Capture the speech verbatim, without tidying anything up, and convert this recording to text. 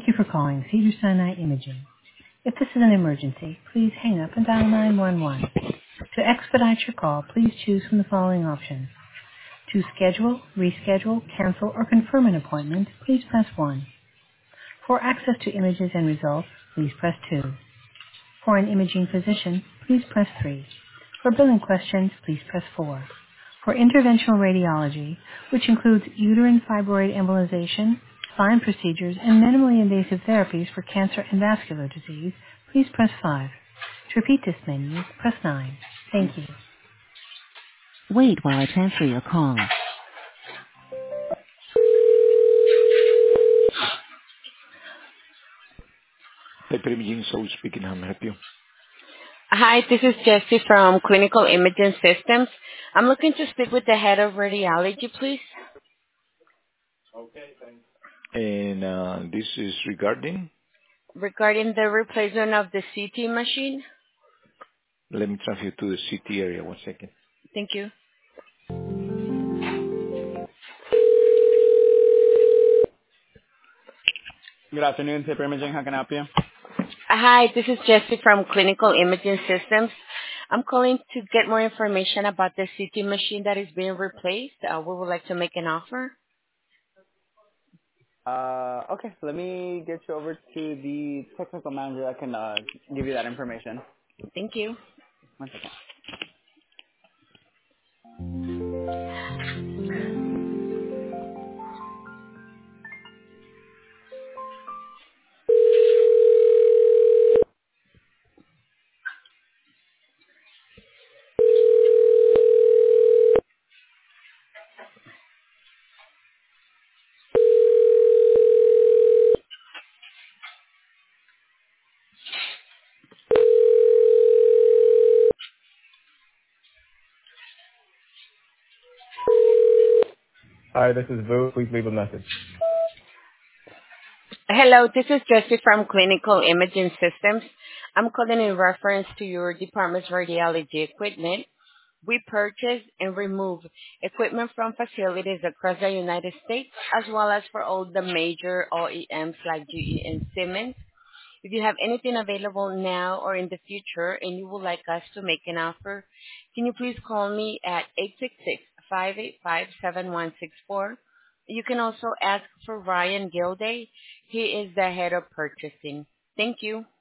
Thank you for calling Cedars-Sinai Imaging. If this is an emergency, please hang up and dial nine one one. To expedite your call, please choose from the following options. To schedule, reschedule, cancel, or confirm an appointment, please press one. For access to images and results, please press two. For an imaging physician, please press three. For billing questions, please press four. For interventional radiology, which includes uterine fibroid embolization, spine procedures, and minimally invasive therapies for cancer and vascular disease, please press five. To repeat this menu, press nine. Thank you. Wait while I transfer your call. Hyper Imaging Soul speaking. How may I help you? Hi, this is Jessie from Clinical Imaging Systems. I'm looking to speak with the head of radiology, please, And uh, this is regarding. regarding the replacement of the C T machine. Let me transfer you to the C T area. One second. Thank you. Good afternoon, Hyper Imaging. How can I help you? Hi, this is Jessie from Clinical Imaging Systems. I'm calling to get more information about the C T machine that is being replaced. Uh, we would like to make an offer. Uh, okay, let me get you over to the technical manager that can uh, give you that information. Thank you. One second. Hi, this is Vu. Please leave a message. Hello, this is Jessie from Clinical Imaging Systems. I'm calling in reference to your department's radiology equipment. We purchase and remove equipment from facilities across the United States, as well as for all the major O E Ms like G E and Siemens. If you have anything available now or in the future and you would like us to make an offer, can you please call me at eight six six, five eight five, seven one six four? You can also ask for Ryan Gilday. He is the head of purchasing. Thank you.